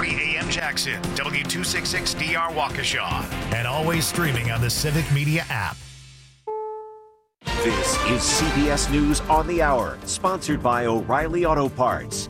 1240 AM Jackson, W266DR Waukesha, and always streaming on the Civic Media app. This is CBS News on the Hour, sponsored by O'Reilly Auto Parts.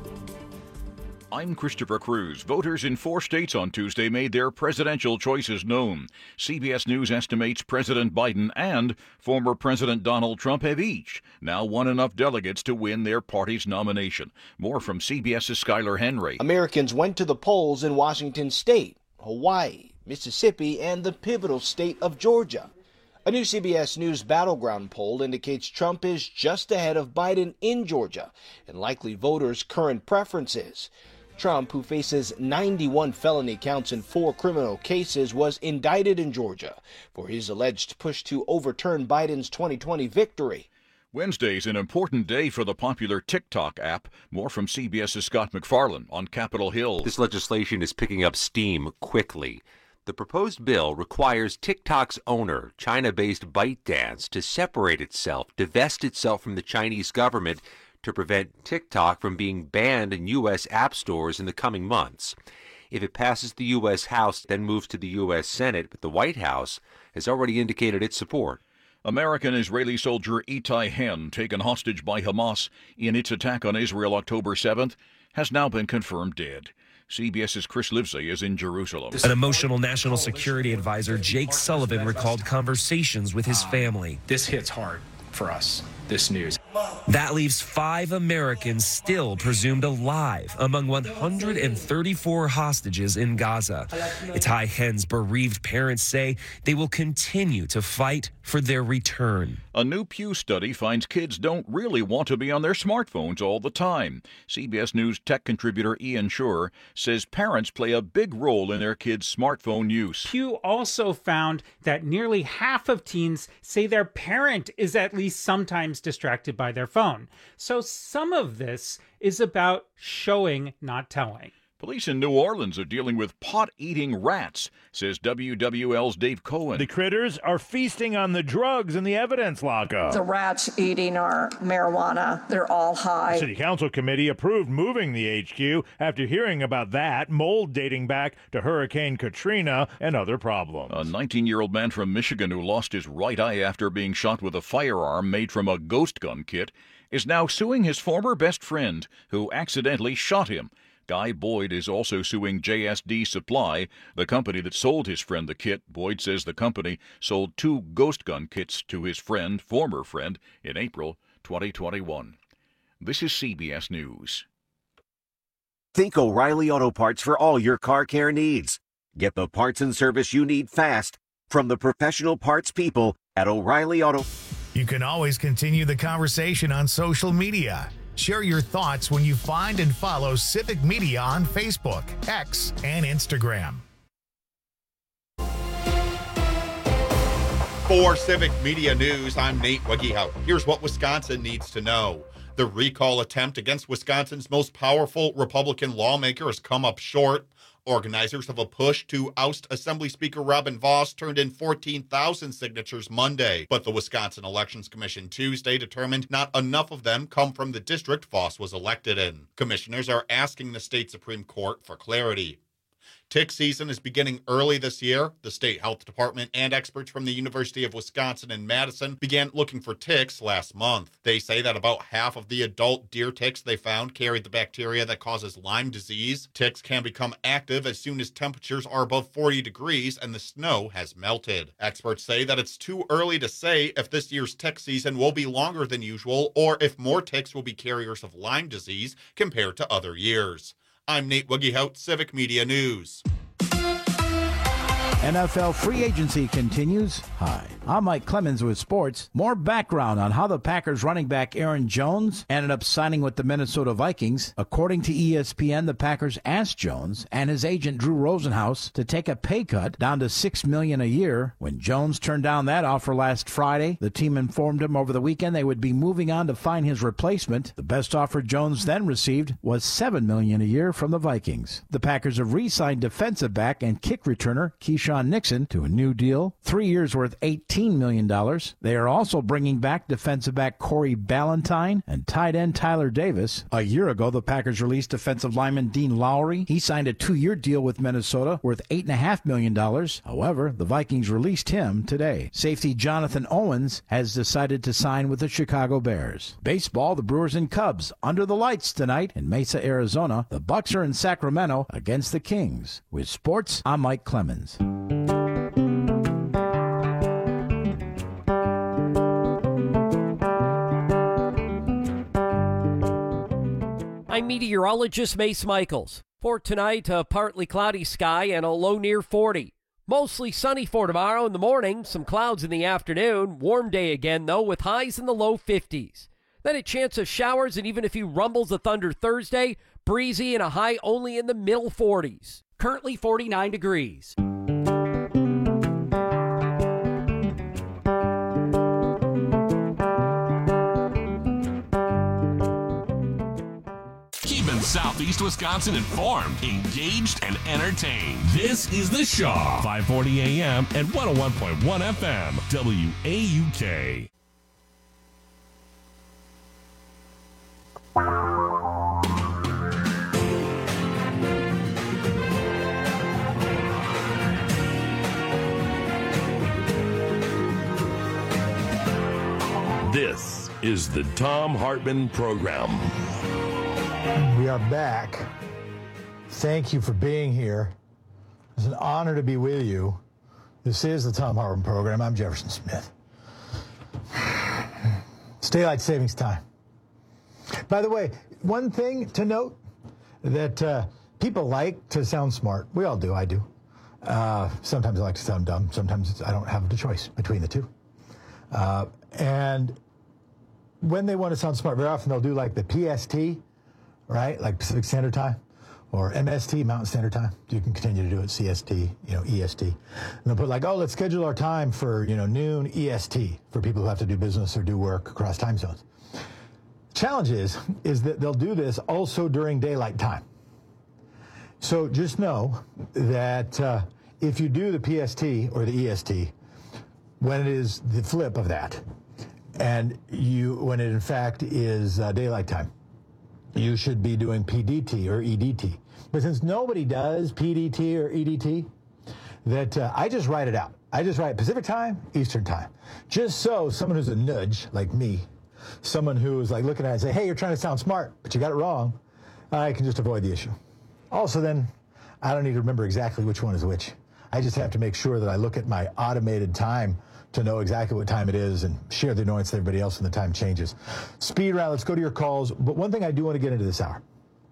I'm Christopher Cruz. Voters in 4 states on Tuesday made their presidential choices known. CBS News estimates President Biden and former President Donald Trump have each now won enough delegates to win their party's nomination. More from CBS's Skylar Henry. Americans went to the polls in Washington state, Hawaii, Mississippi, and the pivotal state of Georgia. A new CBS News Battleground poll indicates Trump is just ahead of Biden in Georgia and likely voters' current preferences. Trump, who faces 91 felony counts in 4 criminal cases, was indicted in Georgia for his alleged push to overturn Biden's 2020 victory. Wednesday's an important day for the popular TikTok app. More from CBS's Scott McFarlane on Capitol Hill. This legislation is picking up steam quickly. The proposed bill requires TikTok's owner, China-based ByteDance, to separate itself, divest itself from the Chinese government to prevent TikTok from being banned in U.S. app stores in the coming months. If it passes the U.S. House, then moves to the U.S. Senate, but the White House has already indicated its support. American Israeli soldier Itai Hen, taken hostage by Hamas in its attack on Israel October 7th, has now been confirmed dead. CBS's Chris Livesey is in Jerusalem. An emotional national security advisor, Jake Sullivan, recalled conversations with his family. This hits hard for us, this news. That leaves 5 Americans still presumed alive among 134 hostages in Gaza. Itai Hen's bereaved parents say they will continue to fight for their return. A new Pew study finds kids don't really want to be on their smartphones all the time. CBS News tech contributor Ian Schur says parents play a big role in their kids' smartphone use. Pew also found that nearly half of teens say their parent is at least sometimes distracted by their phone. So some of this is about showing, not telling. Police in New Orleans are dealing with pot-eating rats, says WWL's Dave Cohen. The critters are feasting on the drugs in the evidence lockup. The rats eating our marijuana, they're all high. The City Council committee approved moving the HQ after hearing about that, mold dating back to Hurricane Katrina and other problems. A 19-year-old man from Michigan who lost his right eye after being shot with a firearm made from a ghost gun kit is now suing his former best friend who accidentally shot him. Guy Boyd is also suing JSD Supply, the company that sold his friend the kit. Boyd says the company sold 2 ghost gun kits to his former friend, in April 2021. This is CBS News. Think O'Reilly Auto Parts for all your car care needs. Get the parts and service you need fast from the professional parts people at O'Reilly Auto. You can always continue the conversation on social media. Share your thoughts when you find and follow Civic Media on Facebook, X, and Instagram. For Civic Media News, I'm Nate Wegehout. Here's what Wisconsin needs to know. The recall attempt against Wisconsin's most powerful Republican lawmaker has come up short. Organizers of a push to oust Assembly Speaker Robin Vos turned in 14,000 signatures Monday, but the Wisconsin Elections Commission Tuesday determined not enough of them come from the district Vos was elected in. Commissioners are asking the state Supreme Court for clarity. Tick season is beginning early this year. The state health department and experts from the University of Wisconsin in Madison began looking for ticks last month. They say that about half of the adult deer ticks they found carried the bacteria that causes Lyme disease. Ticks can become active as soon as temperatures are above 40 degrees and the snow has melted. Experts say that it's too early to say if this year's tick season will be longer than usual or if more ticks will be carriers of Lyme disease compared to other years. I'm Nate Wegehout, Civic Media News. NFL free agency continues. Hi, I'm Mike Clemens with sports. More background on how the Packers running back Aaron Jones ended up signing with the Minnesota Vikings. According to ESPN, the Packers asked Jones and his agent Drew Rosenhaus to take a pay cut down to $6 million a year. When Jones turned down that offer last Friday, the team informed him over the weekend they would be moving on to find his replacement. The best offer Jones then received was $7 million a year from the Vikings. The Packers have re-signed defensive back and kick returner Keyshawn Nixon to a new deal, 3 years worth $18 $18 million. They are also bringing back defensive back Corey Ballantyne and tight end Tyler Davis. A year ago, the Packers released defensive lineman Dean Lowry. He signed a 2-year deal with Minnesota worth $8.5 million. However, the Vikings released him today. Safety Jonathan Owens has decided to sign with the Chicago Bears. Baseball, the Brewers and Cubs under the lights tonight in Mesa, Arizona. The Bucks are in Sacramento against the Kings. With sports, I'm Mike Clemens. I'm meteorologist Mace Michaels. For tonight, a partly cloudy sky and a low near 40. Mostly sunny for tomorrow in the morning, some clouds in the afternoon. Warm day again, though, with highs in the low 50s. Then a chance of showers and even a few rumbles of thunder Thursday. Breezy and a high only in the middle 40s. Currently 49 degrees. Southeast Wisconsin informed, engaged, and entertained. This is The Shaw, 540 AM and 101.1 FM, WAUK. This is the Thom Hartmann Program. We are back. Thank you for being here. It's an honor to be with you. This is the Thom Hartmann Program. I'm Jefferson Smith. It's daylight savings time. By the way, one thing to note that people like to sound smart. We all do. I do. Sometimes I like to sound dumb. Sometimes I don't have the choice between the two. And when they want to sound smart, very often they'll do like the PST, right? Like Pacific Standard Time, or MST, Mountain Standard Time. You can continue to do it, CST, EST. And they'll put like, oh, let's schedule our time for, noon EST for people who have to do business or do work across time zones. Challenge is that they'll do this also during daylight time. So just know that if you do the PST or the EST, when it is the flip of that, and when it in fact is daylight time, you should be doing PDT or EDT. But since nobody does PDT or EDT, that I just write it out. I just write Pacific time, Eastern time. Just so someone who's a nudge, like me, someone who is like looking at it and say, hey, you're trying to sound smart, but you got it wrong, I can just avoid the issue. Also then, I don't need to remember exactly which one is which. I just have to make sure that I look at my automated time to know exactly what time it is and share the annoyance with everybody else when the time changes. Speed round, let's go to your calls. But one thing I do want to get into this hour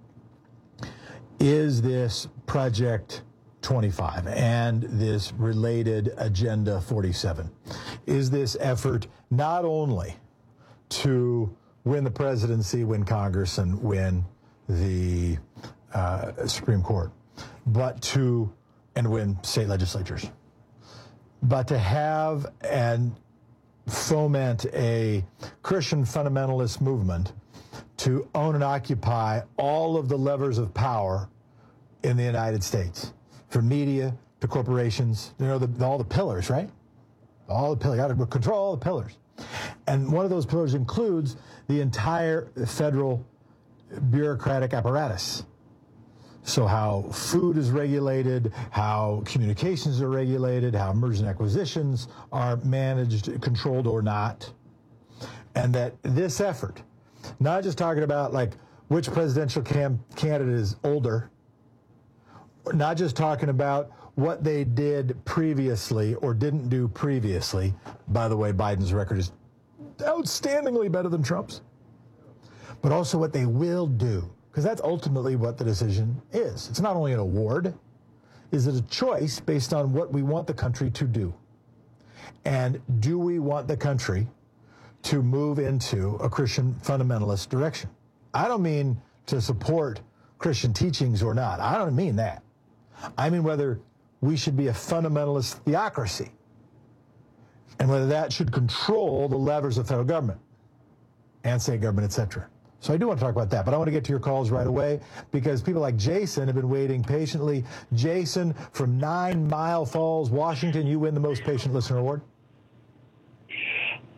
is this Project 25 and this related Agenda 47. Is this effort not only to win the presidency, win Congress, and win the Supreme Court, and win state legislatures, but to have and foment a Christian fundamentalist movement to own and occupy all of the levers of power in the United States, from media to corporations, all the pillars, right? All the pillars, got to control all the pillars. And one of those pillars includes the entire federal bureaucratic apparatus. So how food is regulated, how communications are regulated, how mergers and acquisitions are managed, controlled or not. And that this effort, not just talking about like which presidential candidate is older, not just talking about what they did previously or didn't do previously. By the way, Biden's record is outstandingly better than Trump's. But also what they will do. Because that's ultimately what the decision is. It's not only an award, is it a choice based on what we want the country to do? And do we want the country to move into a Christian fundamentalist direction? I don't mean to support Christian teachings or not. I don't mean that. I mean whether we should be a fundamentalist theocracy and whether that should control the levers of federal government and state government, etc. So I do want to talk about that, but I want to get to your calls right away because people like Jason have been waiting patiently. Jason from 9 Mile Falls, Washington, you win the most patient listener award.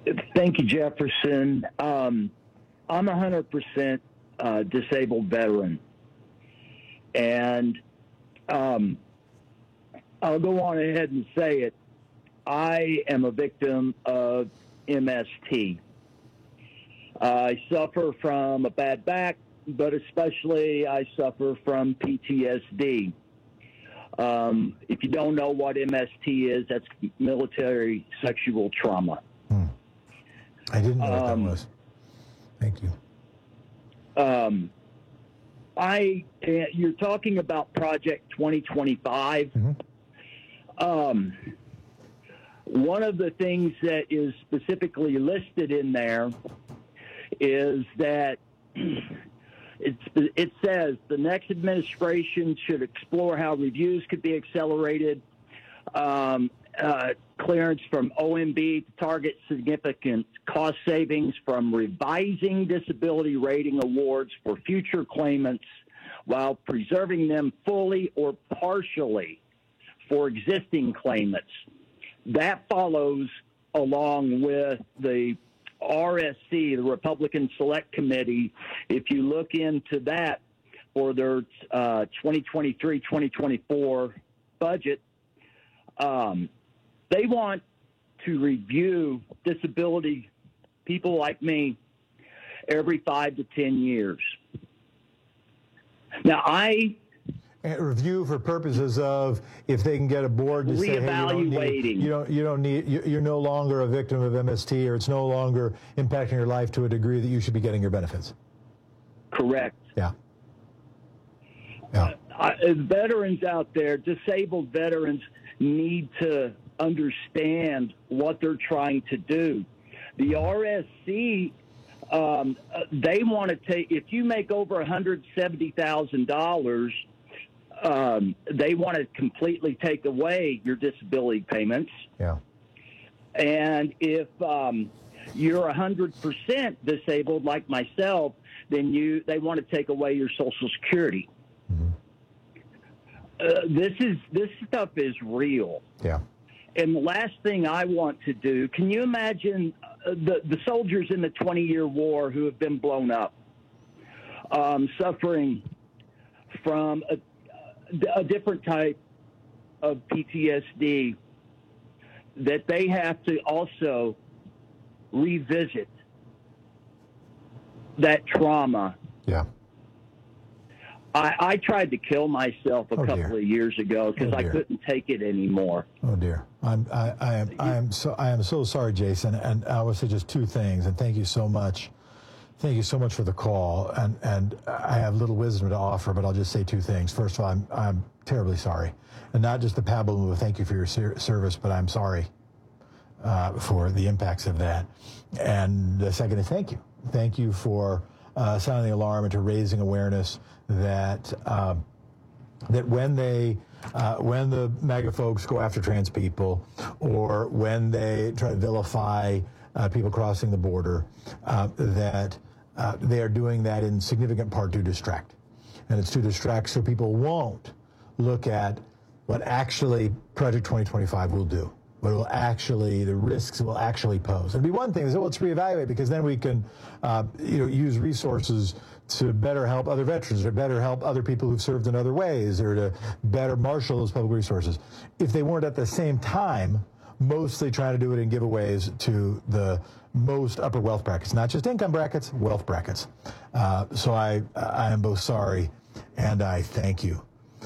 Thank you, Jefferson. I'm 100% disabled veteran. And I'll go on ahead and say it. I am a victim of MST. I suffer from a bad back, but especially I suffer from PTSD. If you don't know what MST is, that's military sexual trauma. I didn't know what that was. Thank you. You're talking about Project 2025. One of the things that is specifically listed in there is that it says the next administration should explore how reviews could be accelerated, clearance from OMB to target significant cost savings from revising disability rating awards for future claimants while preserving them fully or partially for existing claimants. That follows along with the RSC, the Republican Select Committee. If you look into that for their 2023-2024 budget, they want to review disability people like me every 5 to 10 years. Now, review for purposes of if they can get a board to say, hey, you're no longer a victim of MST, or it's no longer impacting your life to a degree that you should be getting your benefits. Correct. Yeah. Veterans out there, disabled veterans, need to understand what they're trying to do. The RSC, they want to take, if you make over $170,000, they want to completely take away your disability payments. Yeah. And if you're 100% disabled like myself, then they want to take away your Social Security. This stuff is real. Yeah. And the last thing I want to do, can you imagine the soldiers in the 20-year war who have been blown up, suffering from a different type of PTSD, that they have to also revisit that trauma. Yeah. I tried to kill myself a couple of years ago because I couldn't take it anymore. Oh dear, I am so sorry, Jason. And I would say just two things. And thank you so much. Thank you so much for the call. And I have little wisdom to offer, but I'll just say two things. First of all, I'm terribly sorry, and not just the pabulum of thank you for your service, but I'm sorry for the impacts of that. And the second is thank you. Thank you for sounding the alarm and to raising awareness that that when the MAGA folks go after trans people, or when they try to vilify people crossing the border, that they are doing that in significant part to distract. And it's to distract so people won't look at what actually Project 2025 will do. What will actually, the risks it will actually pose. It'd be one thing, let's reevaluate, because then we can use resources to better help other veterans, or better help other people who've served in other ways, or to better marshal those public resources. If they weren't at the same time mostly trying to do it in giveaways to the most upper wealth brackets, not just income brackets, wealth brackets. So I am both sorry and I thank you.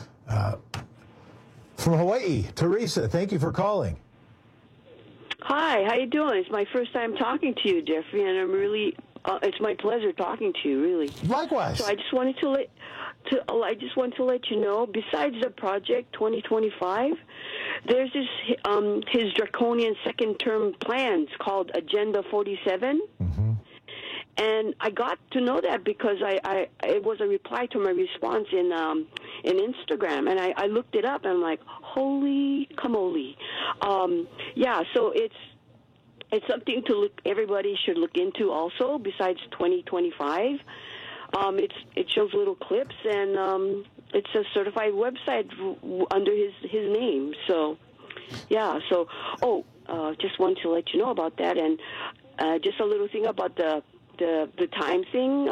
From Hawaii, Teresa, thank you for calling. Hi, how you doing? It's my first time talking to you, Jeffrey, and I'm really, it's my pleasure talking to you, really. Likewise. So I just wanted to let you know, besides the Project 2025, there's this his draconian second-term plans called Agenda 47. Mm-hmm. And I got to know that because it was a reply to my response in Instagram, and I looked it up, and I'm like, holy camoli. Yeah, so it's something to everybody should look into also, besides 2025. It shows little clips, and it's a certified website under his name. So, yeah, so, just wanted to let you know about that. And just a little thing about the time thing.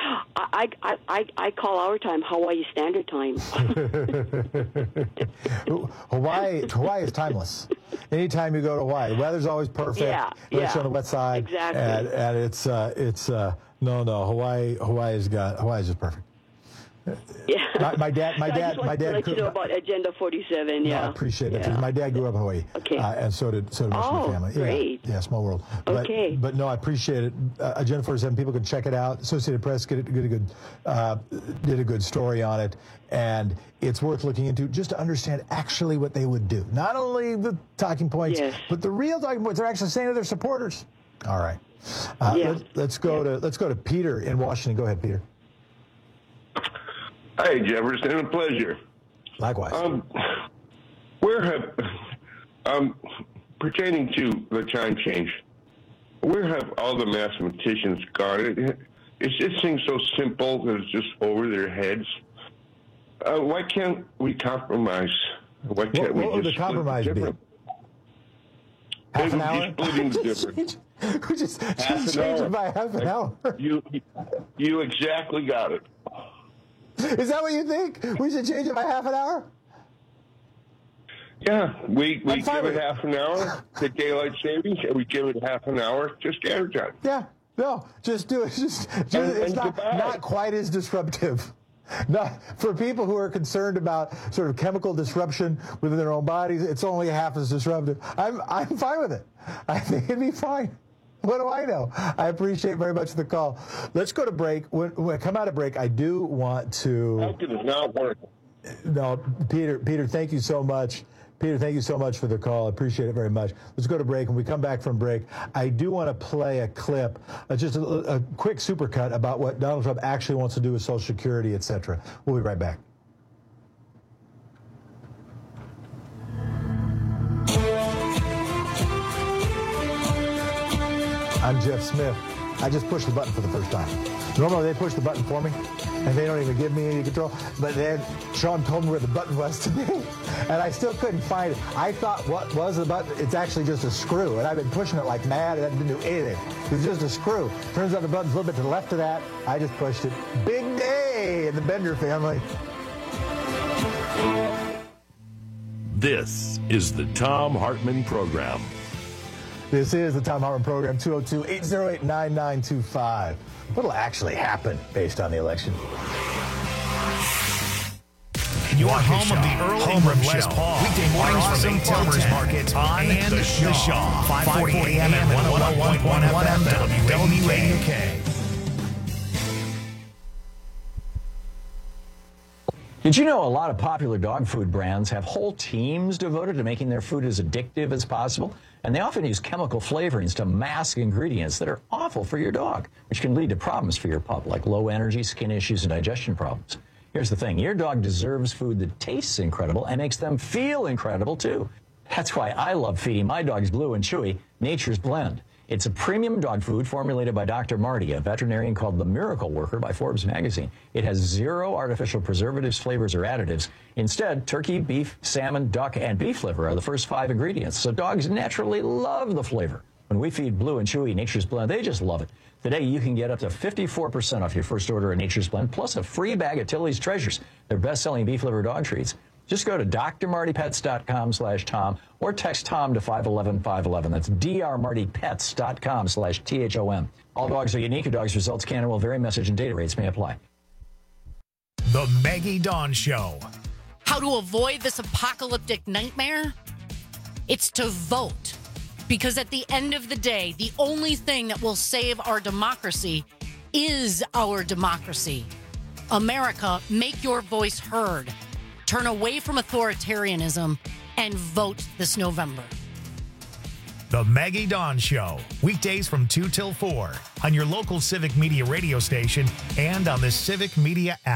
I call our time Hawaii Standard Time. Hawaii is timeless. Anytime you go to Hawaii, the weather's always perfect. Yeah, It's on the west side. Exactly. And it's Hawaii is just perfect. Yeah. My dad. I just wanted to let you know about Agenda 47. Yeah. No, I appreciate that because my dad grew up in Hawaii. Okay. And so did most of my family. Great. Yeah, small world. Okay. But no, I appreciate it. Agenda 47. People can check it out. Associated Press did a good story on it, and it's worth looking into just to understand actually what they would do. Not only the talking points, but the real talking points they're actually saying to their supporters. All right. Let's go to Peter in Washington. Go ahead, Peter. Hi, Jefferson. A pleasure. Likewise. Pertaining to the time change, where have all the mathematicians gone? Is this thing so simple that it's just over their heads? Why can't we compromise? Why can't what would we the compromise be? Half an hour? Splitting the difference. just change it by half an hour. You exactly got it. Is that what you think? We should change it by half an hour? Yeah, we give it half an hour to daylight savings, and we give it half an hour to standard time. Yeah, no, just do it. It's not quite as disruptive. Not for people who are concerned about sort of chemical disruption within their own bodies. It's only half as disruptive. I'm fine with it. I think it'd be fine. What do I know? I appreciate very much the call. Let's go to break. When I come out of break, I do want to. How could it not work? No, Peter, thank you so much. Peter, thank you so much for the call. I appreciate it very much. Let's go to break. When we come back from break, I do want to play a clip, just a quick supercut about what Donald Trump actually wants to do with Social Security, et cetera. We'll be right back. I'm Jeff Smith. I just pushed the button for the first time. Normally they push the button for me, and they don't even give me any control. But then Sean told me where the button was today, and I still couldn't find it. I thought what was the button? It's actually just a screw, and I've been pushing it like mad, and it didn't do anything. It's just a screw. Turns out the button's a little bit to the left of that. I just pushed it. Big day in the Bender family. This is the Thom Hartmann Program. This is the Thom Hartmann Program, 202-808-9925. What'll actually happen based on the election? Your home of the Earl Ingram Les Paul. Weekday mornings from 8 till 10. Market on and the Shaw. 540 AM and 101.1 FM WWK. Did you know a lot of popular dog food brands have whole teams devoted to making their food as addictive as possible? And they often use chemical flavorings to mask ingredients that are awful for your dog, which can lead to problems for your pup, like low energy, skin issues, and digestion problems. Here's the thing. Your dog deserves food that tastes incredible and makes them feel incredible, too. That's why I love feeding my dogs Blue and Chewy Nature's Blend. It's a premium dog food formulated by Dr. Marty, a veterinarian called the Miracle Worker by Forbes magazine. It has 0 artificial preservatives, flavors, or additives. Instead, turkey, beef, salmon, duck, and beef liver are the first 5 ingredients, so dogs naturally love the flavor. When we feed Blue and Chewy Nature's Blend, they just love it. Today, you can get up to 54% off your first order of Nature's Blend, plus a free bag of Tilly's Treasures, their best-selling beef liver dog treats. Just go to drmartypets.com/Tom or text Tom to 511-511. That's drmartypets.com/THOM. All dogs are unique. Your dog's results can and will vary. Message and data rates may apply. The Maggie Dawn Show. How to avoid this apocalyptic nightmare? It's to vote. Because at the end of the day, the only thing that will save our democracy is our democracy. America, make your voice heard. Turn away from authoritarianism and vote this November. The Maggie Dawn Show. Weekdays from 2 till 4 on your local Civic Media radio station and on the Civic Media app.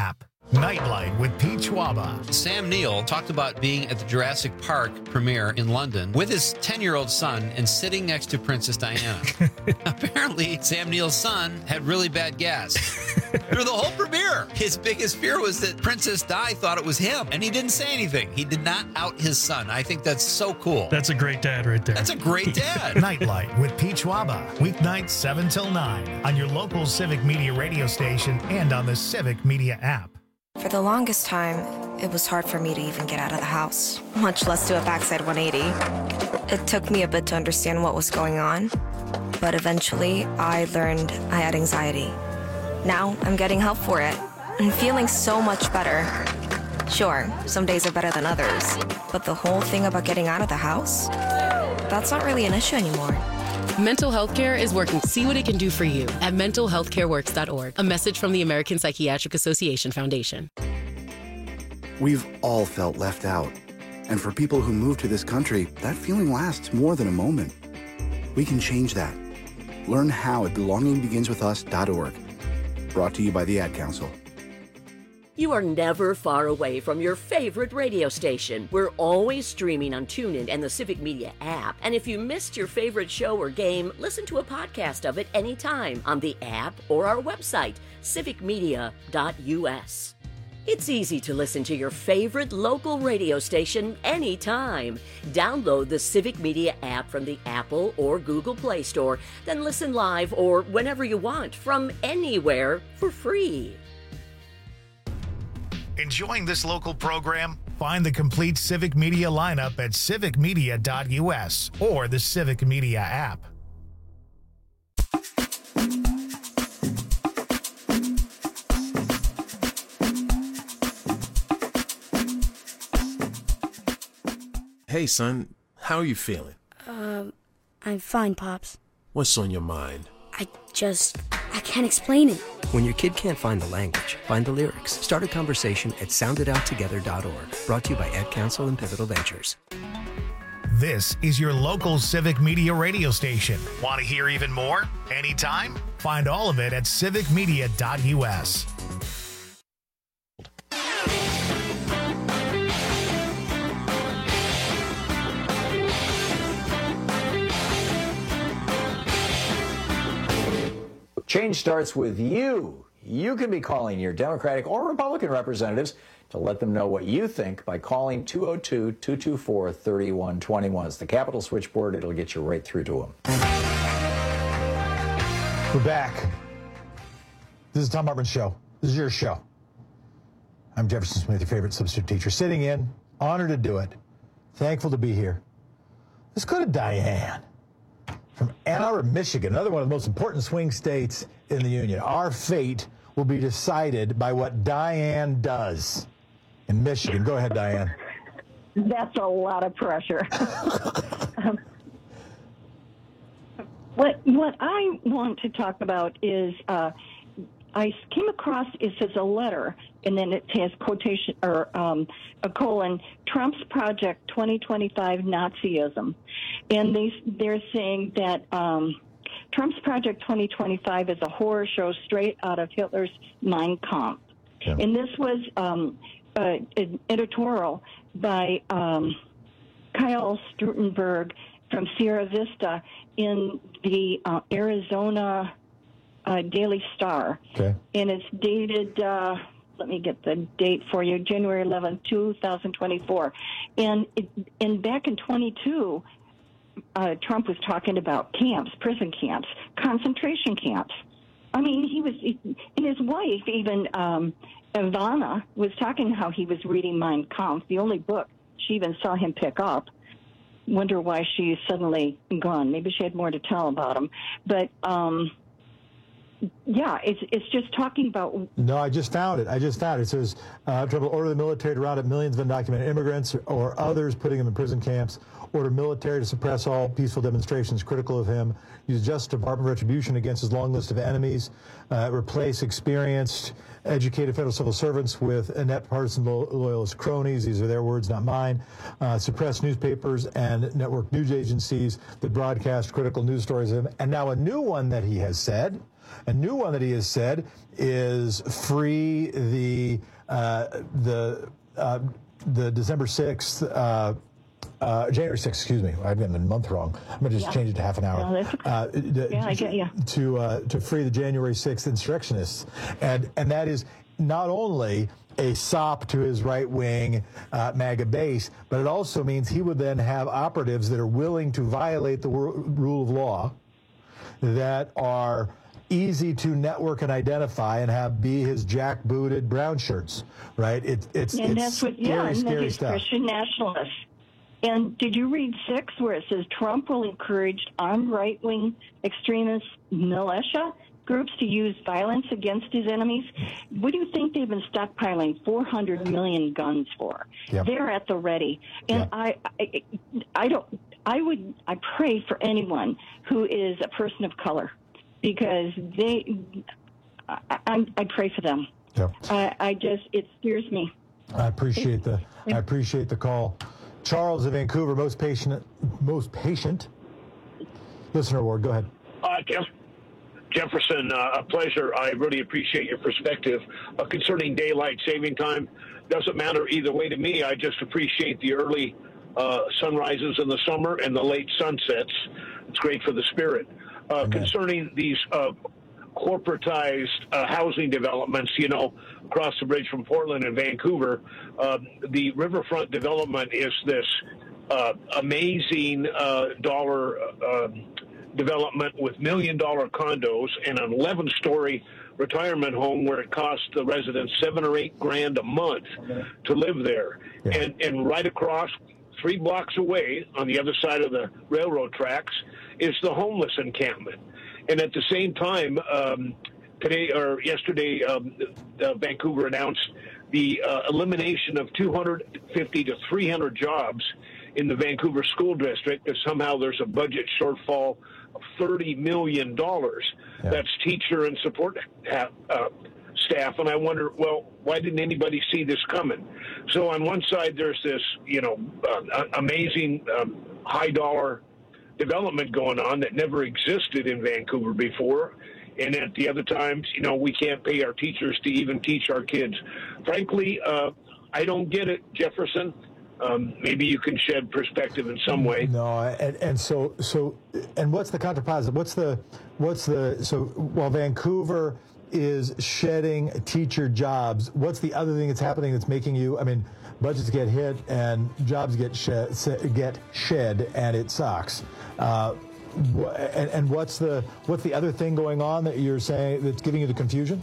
Nightlight with Pete Schwaba. Sam Neill talked about being at the Jurassic Park premiere in London with his 10-year-old son and sitting next to Princess Diana. Apparently, Sam Neill's son had really bad gas. Through the whole premiere, his biggest fear was that Princess Di thought it was him, and he didn't say anything. He did not out his son. I think that's so cool. That's a great dad right there. That's a great dad. Nightlight with Pete Schwaba. Weeknights 7 till 9 on your local Civic Media radio station and on the Civic Media app. For the longest time, it was hard for me to even get out of the house, much less do a backside 180. It took me a bit to understand what was going on, but eventually I learned I had anxiety. Now I'm getting help for it and feeling so much better. Sure, some days are better than others, but the whole thing about getting out of the house, that's not really an issue anymore. Mental health care is working. See what it can do for you at mentalhealthcareworks.org. A message from the American Psychiatric Association Foundation. We've all felt left out. And for people who move to this country, that feeling lasts more than a moment. We can change that. Learn how at belongingbeginswithus.org. Brought to you by the Ad Council. You are never far away from your favorite radio station. We're always streaming on TuneIn and the Civic Media app. And if you missed your favorite show or game, listen to a podcast of it anytime on the app or our website, civicmedia.us. It's easy to listen to your favorite local radio station anytime. Download the Civic Media app from the Apple or Google Play Store, then listen live or whenever you want from anywhere for free. Enjoying this local program? Find the complete Civic Media lineup at civicmedia.us or the Civic Media app. Hey, son, how are you feeling? I'm fine, Pops. What's on your mind? I can't explain it. When your kid can't find the language, find the lyrics. Start a conversation at sounditouttogether.org. Brought to you by Ad Council and Pivotal Ventures. This is your local Civic Media radio station. Want to hear even more? Anytime? Find all of it at civicmedia.us. Change starts with you. You can be calling your Democratic or Republican representatives to let them know what you think by calling 202-224-3121. It's the Capitol switchboard. It'll get you right through to them. We're back. This is Tom Hartman's show. This is your show. I'm Jefferson Smith, your favorite substitute teacher, sitting in. Honored to do it. Thankful to be here. Let's go to Diane from Ann Arbor, Michigan, another one of the most important swing states in the Union. Our fate will be decided by what Diane does in Michigan. Go ahead, Diane. That's a lot of pressure. What I want to talk about is I came across, it says a letter, and then it has quotation or a colon, Trump's Project 2025 Nazism. And they're saying that Trump's Project 2025 is a horror show straight out of Hitler's Mein Kampf. Yeah. And this was an editorial by Kyle Stroutenberg from Sierra Vista in the Arizona Daily Star. Okay. And it's dated, let me get the date for you, January 11, 2024. And back in 22, Trump was talking about camps, prison camps, concentration camps. I mean, and his wife, even Ivana, was talking how he was reading Mein Kampf, the only book she even saw him pick up. Wonder why she's suddenly gone. Maybe she had more to tell about him. But, yeah, it's just talking about... No, I just found it. It says, Trump will order the military to round up millions of undocumented immigrants or others, putting them in prison camps, order military to suppress all peaceful demonstrations critical of him, use Justice Department retribution against his long list of enemies, replace experienced, educated federal civil servants with inept partisan loyalist cronies. These are their words, not mine. Suppress newspapers and network news agencies that broadcast critical news stories of him. And now a new one that he has said is free the the December 6th. January 6th, excuse me. I've gotten the month wrong. I'm going to just change it to half an hour. No, that's okay. I get you. To free the January 6th insurrectionists. And that is not only a sop to his right-wing MAGA base, but it also means he would then have operatives that are willing to violate the rule of law, that are easy to network and identify and be his jackbooted brown shirts, right? It's scary stuff. Christian nationalists. And did you read 6 where it says Trump will encourage armed right-wing extremist militia groups to use violence against his enemies? What do you think they've been stockpiling 400 million guns for? Yep. They're at the ready. And I pray for anyone who is a person of color, because I pray for them. Yep. It scares me. I appreciate the call. Charles in Vancouver, most patient listener award. Go ahead. Jefferson, a pleasure. I really appreciate your perspective concerning daylight saving time. Doesn't matter either way to me. I just appreciate the early sunrises in the summer and the late sunsets. It's great for the spirit. Concerning these corporatized housing developments, across the bridge from Portland and Vancouver, the riverfront development is this amazing dollar development with $1 million condos and an 11-story retirement home where it costs the residents $7 or $8 grand a month to live there. Yeah. And right across 3 blocks away on the other side of the railroad tracks is the homeless encampment. And at the same time, yesterday, Vancouver announced the elimination of 250 to 300 jobs in the Vancouver School District, because somehow there's a budget shortfall of $30 million. Yeah. That's teacher and support staff. And I wonder, why didn't anybody see this coming? So on one side, there's this, amazing high-dollar development going on that never existed in Vancouver before. And at the other times, we can't pay our teachers to even teach our kids. Frankly, I don't get it, Jefferson. Maybe you can shed perspective in some way. No, and what's the contrapositive? So while Vancouver is shedding teacher jobs, what's the other thing that's happening that's making budgets get hit and jobs get shed, and it sucks. And what's the other thing going on that you're saying that's giving you the confusion?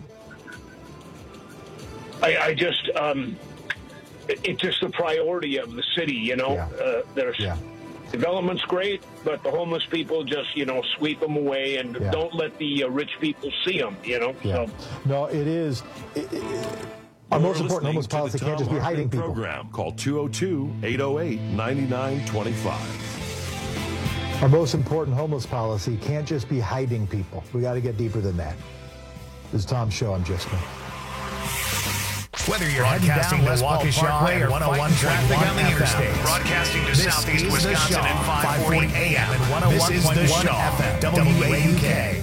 It's just the priority of the city, Development's great, but the homeless people just, sweep them away and don't let the rich people see them, Yeah. So. No, it is. Our most important homeless policy can't just be hiding people. Program. Call 202-808-9925. Our most important homeless policy can't just be hiding people. We got to get deeper than that. This is Tom's show. I'm Jeff Smith. Whether you're broadcasting to Waukesha Parkway or 101 traffic on the interstate, broadcasting to Southeast Wisconsin at 540 AM and 101.1 FM, WAUK.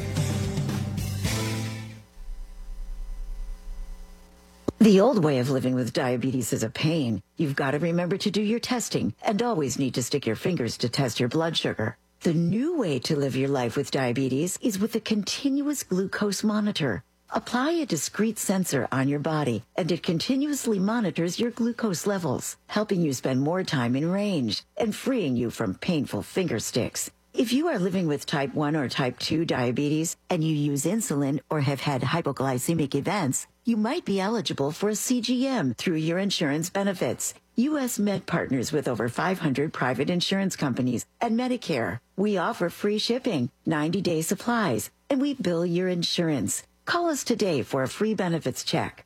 The old way of living with diabetes is a pain. You've got to remember to do your testing and always need to stick your fingers to test your blood sugar. The new way to live your life with diabetes is with a continuous glucose monitor. Apply a discrete sensor on your body, and it continuously monitors your glucose levels, helping you spend more time in range and freeing you from painful finger sticks. If you are living with type 1 or type 2 diabetes and you use insulin or have had hypoglycemic events, you might be eligible for a CGM through your insurance benefits. U.S. Med partners with over 500 private insurance companies and Medicare. We offer free shipping, 90-day supplies, and we bill your insurance. Call us today for a free benefits check.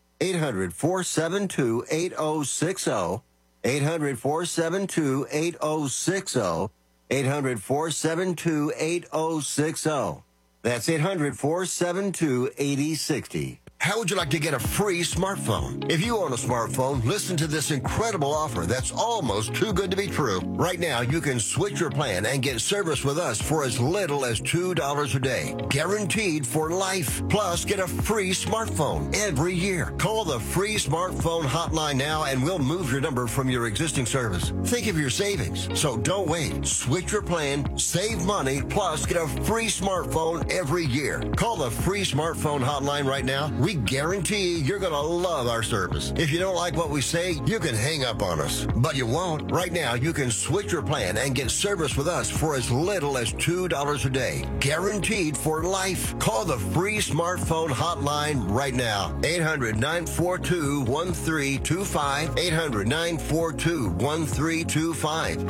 800-472-8060. 800-472-8060. 800-472-8060. That's 800-472-8060. How would you like to get a free smartphone? If you own a smartphone, listen to this incredible offer that's almost too good to be true. Right now, you can switch your plan and get service with us for as little as $2 a day. Guaranteed for life. Plus, get a free smartphone every year. Call the free smartphone hotline now and we'll move your number from your existing service. Think of your savings. So don't wait. Switch your plan, save money, plus get a free smartphone every year. Call the free smartphone hotline right now. We guarantee you're going to love our service. If you don't like what we say, you can hang up on us. But you won't. Right now, you can switch your plan and get service with us for as little as $2 a day. Guaranteed for life. Call the free smartphone hotline right now. 800-942-1325. 800-942-1325.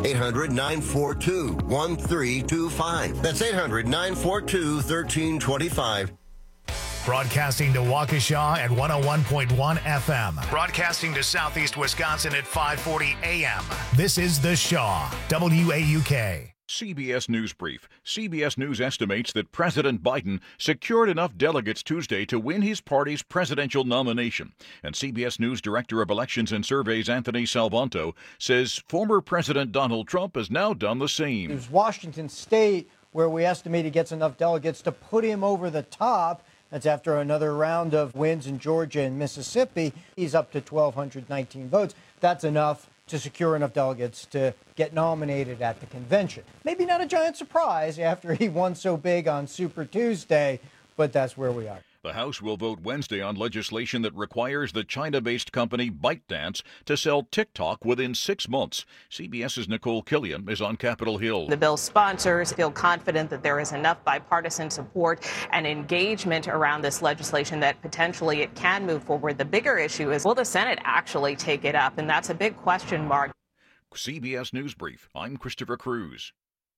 800-942-1325. That's 800-942-1325. Broadcasting to Waukesha at 101.1 FM. Broadcasting to Southeast Wisconsin at 540 AM. This is The Shaw, WAUK. CBS News Brief. CBS News estimates that President Biden secured enough delegates Tuesday to win his party's presidential nomination. And CBS News Director of Elections and Surveys Anthony Salvanto says former President Donald Trump has now done the same. It was Washington State where we estimate he gets enough delegates to put him over the top. That's after another round of wins in Georgia and Mississippi. He's up to 1,219 votes. That's enough to secure enough delegates to get nominated at the convention. Maybe not a giant surprise after he won so big on Super Tuesday, but that's where we are. The House will vote Wednesday on legislation that requires the China-based company ByteDance to sell TikTok within 6 months. CBS's Nicole Killian is on Capitol Hill. The bill's sponsors feel confident that there is enough bipartisan support and engagement around this legislation that potentially it can move forward. The bigger issue is, will the Senate actually take it up? And that's a big question mark. CBS News Brief. I'm Christopher Cruz.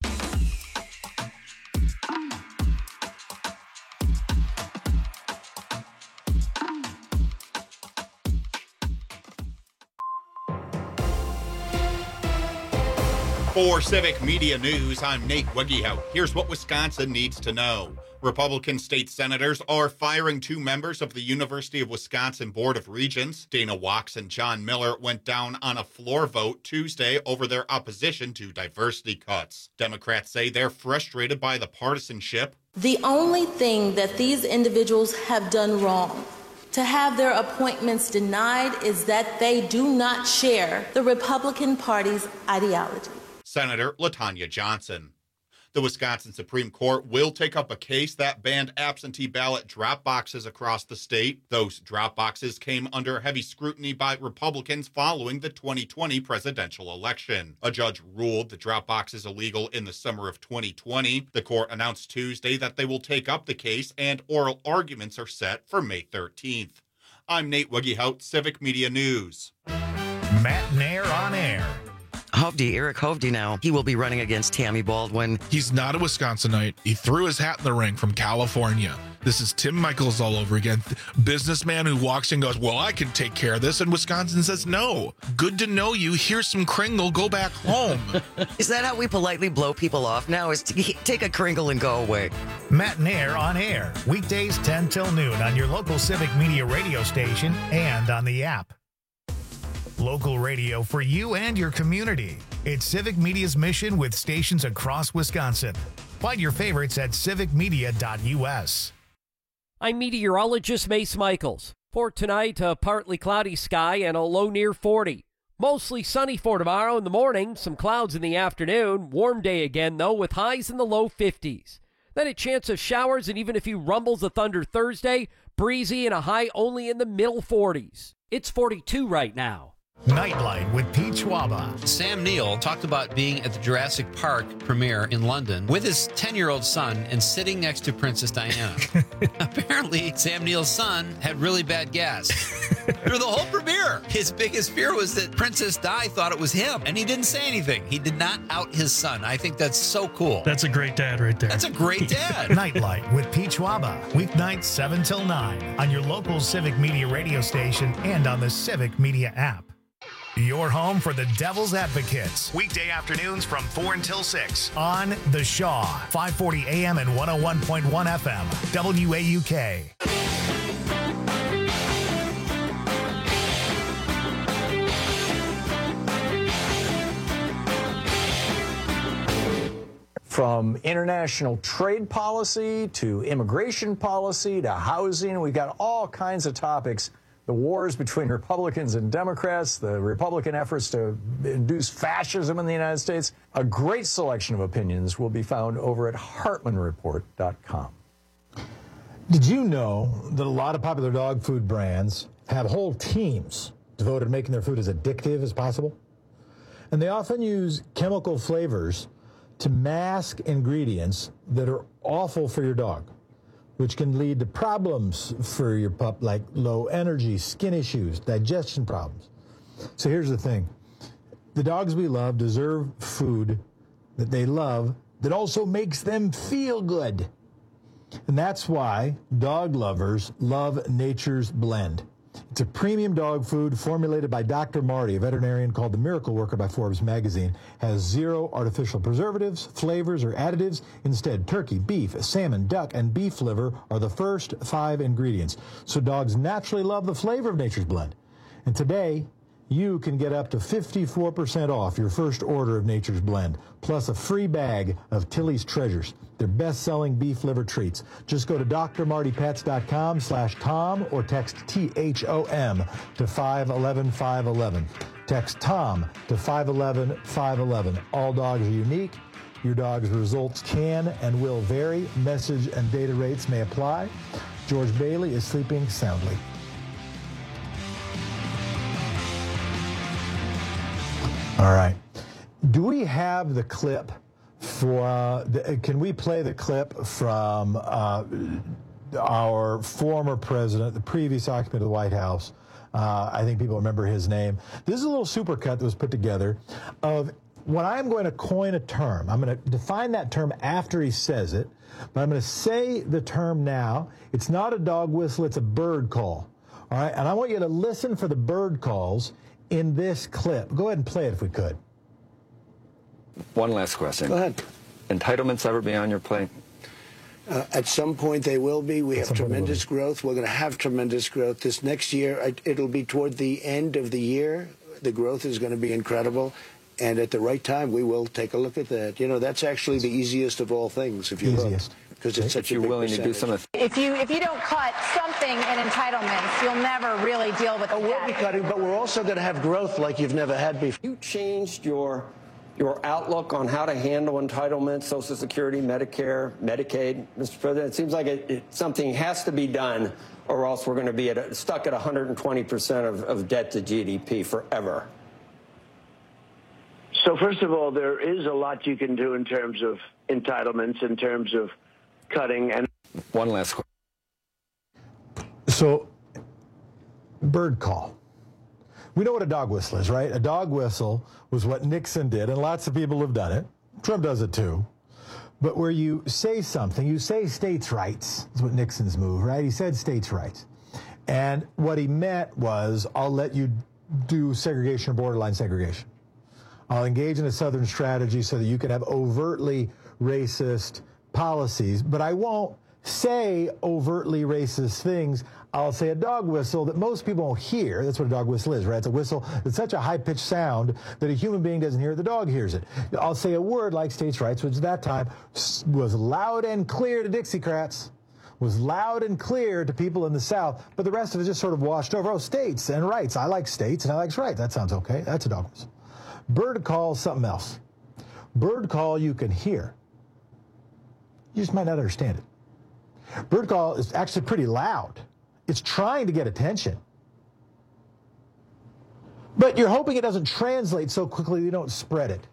For Civic Media News, I'm Nate Wegehout. Here's what Wisconsin needs to know. Republican state senators are firing 2 members of the University of Wisconsin Board of Regents. Dana Wachs and John Miller went down on a floor vote Tuesday over their opposition to diversity cuts. Democrats say they're frustrated by the partisanship. The only thing that these individuals have done wrong to have their appointments denied is that they do not share the Republican Party's ideology. Senator LaTanya Johnson. The Wisconsin Supreme Court will take up a case that banned absentee ballot drop boxes across the state. Those drop boxes came under heavy scrutiny by Republicans following the 2020 presidential election. A judge ruled the drop boxes illegal in the summer of 2020. The court announced Tuesday that they will take up the case, and oral arguments are set for May 13th. I'm Nate Wegehout, Civic Media News. Matt Nair on air. Eric Hovde now. He will be running against Tammy Baldwin. He's not a Wisconsinite. He threw his hat in the ring from California. This is Tim Michaels all over again. Businessman who walks in and goes, well, I can take care of this. And Wisconsin says, no. Good to know you. Here's some Kringle. Go back home. Is that how we politely blow people off now? Is to take a Kringle and go away? Matt Nair on air. Weekdays 10 till noon on your local Civic Media radio station and on the app. Local radio for you and your community. It's Civic Media's mission with stations across Wisconsin. Find your favorites at civicmedia.us. I'm meteorologist Mace Michaels. For tonight, a partly cloudy sky and a low near 40. Mostly sunny for tomorrow in the morning, some clouds in the afternoon. Warm day again, though, with highs in the low 50s. Then a chance of showers and even a few rumbles of thunder Thursday. Breezy and a high only in the middle 40s. It's 42 right now. Nightlight with Pete Schwaba. Sam Neill talked about being at the Jurassic Park premiere in London with his 10-year-old son and sitting next to Princess Diana. Apparently, Sam Neill's son had really bad gas through the whole premiere. His biggest fear was that Princess Di thought it was him, and he didn't say anything. He did not out his son. I think that's so cool. That's a great dad right there. That's a great dad. Nightlight with Pete Schwaba. Weeknights 7 till 9 on your local Civic Media radio station and on the Civic Media app. Your home for the Devil's Advocates. Weekday afternoons from 4 until 6 on The Shaw, 540 AM and 101.1 FM, WAUK. from international trade policy to immigration policy to housing. We've got all kinds of topics. The wars between Republicans and Democrats, the Republican efforts to induce fascism in the United States. A great selection of opinions will be found over at HartmanReport.com. Did you know that a lot of popular dog food brands have whole teams devoted to making their food as addictive as possible? And they often use chemical flavors to mask ingredients that are awful for your dog, which can lead to problems for your pup like low energy, skin issues, digestion problems. So here's the thing. The dogs we love deserve food that they love that also makes them feel good. And that's why dog lovers love Nature's Blend. It's a premium dog food formulated by Dr. Marty, a veterinarian called the Miracle Worker by Forbes magazine. Has 0 artificial preservatives, flavors, or additives. Instead, turkey, beef, salmon, duck, and beef liver are the first 5 ingredients. So dogs naturally love the flavor of Nature's Blend. And today, you can get up to 54% off your first order of Nature's Blend, plus a free bag of Tilly's Treasures, their best-selling beef liver treats. Just go to drmartypets.com/Tom or text THOM to 511-511. Text Tom to 511-511. All dogs are unique. Your dog's results can and will vary. Message and data rates may apply. George Bailey is sleeping soundly. All right. Do we have the clip for, can we play the clip from our former president, the previous occupant of the White House? I think people remember his name. This is a little supercut that was put together of when I'm going to coin a term. I'm going to define that term after he says it, but I'm going to say the term now. It's not a dog whistle, it's a bird call. All right, and I want you to listen for the bird calls in this clip. Go ahead and play it if we could. One last question. Go ahead. Entitlements ever be on your plate? At some point they will be. We have tremendous growth. We're going to have tremendous growth. This next year, it'll be toward the end of the year. The growth is going to be incredible. And at the right time, we will take a look at that. You know, that's actually the easiest of all things, if you look. Because it's such a big willing to do some of If you don't cut something in entitlements, you'll never really deal with it. We'll be cutting, but we're also going to have growth like you've never had before. You changed your outlook on how to handle entitlements, Social Security, Medicare, Medicaid, Mr. President. It seems like something has to be done, or else we're going to be stuck at 120% of debt to GDP forever. So first of all, there is a lot you can do in terms of entitlements, in terms of cutting. And one last question. So, bird call. We know what a dog whistle is, right? A dog whistle was what Nixon did, and lots of people have done it. Trump does it too. But where you say something, you say states' rights. That's what Nixon's move, right? He said states' rights. And what he meant was, I'll let you do segregation or borderline segregation. I'll engage in a Southern strategy so that you can have overtly racist policies, but I won't say overtly racist things. I'll say a dog whistle that most people won't hear. That's what a dog whistle is, right? It's a whistle that's such a high-pitched sound that a human being doesn't hear it, the dog hears it. I'll say a word like states' rights, which at that time was loud and clear to Dixiecrats, was loud and clear to people in the South, but the rest of it just sort of washed over. Oh, states and rights. I like states and I like rights. That sounds okay. That's a dog whistle. Bird call is something else. Bird call you can hear. You just might not understand it. Bird call is actually pretty loud. It's trying to get attention. But you're hoping it doesn't translate so quickly you don't spread it.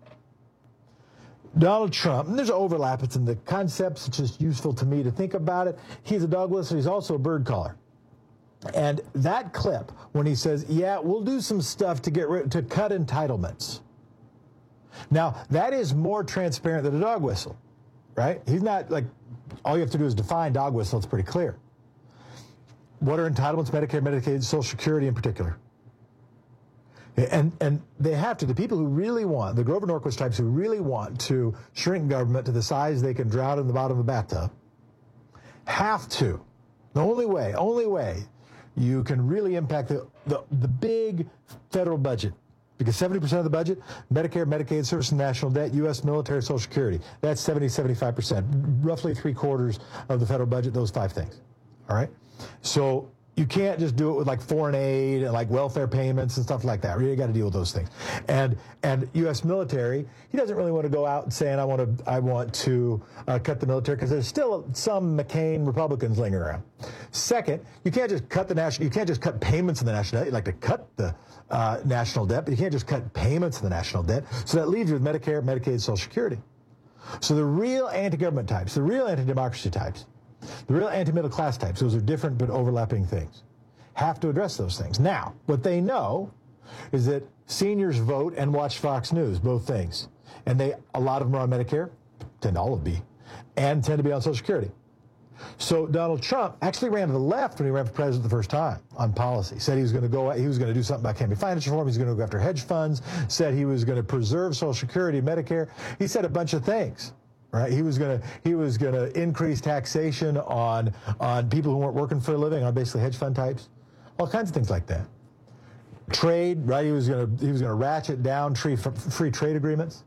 Donald Trump, and there's an overlap. It's in the concepts. It's just useful to me to think about it. He's a dog whistle. He's also a bird caller. And that clip, when he says, yeah, we'll do some stuff to cut entitlements. Now, that is more transparent than a dog whistle, right? He's not like, all you have to do is define dog whistle. It's pretty clear. What are entitlements, Medicare, Medicaid, Social Security in particular? And they have to, the people who really want, the Grover Norquist types who really want to shrink government to the size they can drown in the bottom of a bathtub, have to. The only way you can really impact the big federal budget, Because 70% of the budget, Medicare, Medicaid, service and national debt, U.S. military, Social Security. That's 75%. Roughly 3/4 of the federal budget, those 5 things. All right? So you can't just do it with like foreign aid and like welfare payments and stuff like that. You got to deal with those things. And U.S. military, he doesn't really want to go out and saying I want to cut the military, because there's still some McCain Republicans lingering around. Second, you can't just cut payments in the national debt. You'd like to cut the national debt, but you can't just cut payments in the national debt. So that leaves you with Medicare, Medicaid, Social Security. So the real anti-government types, the real anti-democracy types, the real anti-middle class types, those are different but overlapping things, have to address those things. Now, what they know is that seniors vote and watch Fox News, both things. And a lot of them are on Medicare, tend to all be, and tend to be on Social Security. So Donald Trump actually ran to the left when he ran for president the first time on policy. Said he was going to do something about campaign finance reform. He was going to go after hedge funds. Said he was going to preserve Social Security, Medicare. He said a bunch of things. Right? He was going to increase taxation on people who weren't working for a living, on basically hedge fund types, all kinds of things like that. Trade, right? He was going to ratchet down free trade agreements.